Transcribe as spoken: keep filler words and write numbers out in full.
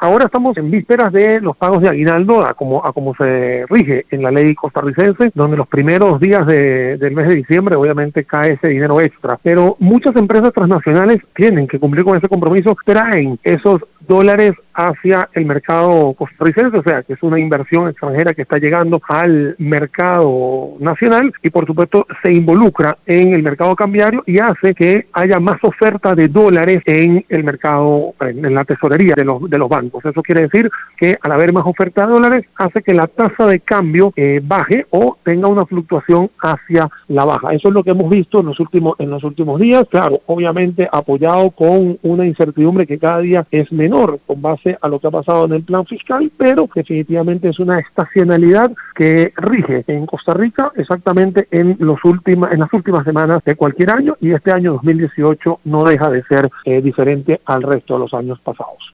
ahora estamos en vísperas de los pagos de aguinaldo, a como, a como se rige en la ley costarricense, donde los primeros días de, del mes de diciembre obviamente cae ese dinero extra. Pero muchas empresas transnacionales tienen que cumplir con ese compromiso, traen esos dólares hacia el mercado costarricense, o sea, que es una inversión extranjera que está llegando al mercado nacional y por supuesto se involucra en el mercado cambiario y hace que haya más oferta de dólares en el mercado, en la tesorería de los, de los bancos. Eso quiere decir que al haber más oferta de dólares hace que la tasa de cambio eh, baje o tenga una fluctuación hacia la baja. Eso es lo que hemos visto en los últimos, en los últimos días, claro, obviamente apoyado con una incertidumbre que cada día es menor con base a lo que ha pasado en el plan fiscal, pero definitivamente es una estacionalidad que rige en Costa Rica exactamente en, los última, en las últimas semanas de cualquier año, y este año dos mil dieciocho no deja de ser eh, diferente al resto de los años pasados.